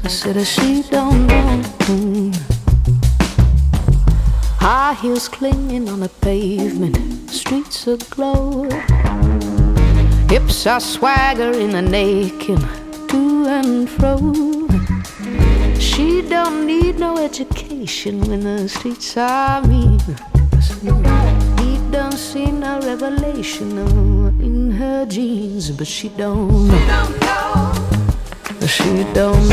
I said she don't know. High heels clinging on the pavement, streets aglow. Hips are swaggering and aching to and fro. She don't need no education when the streets are mean. He don't see no revelation in her jeans, but she don't know. She don't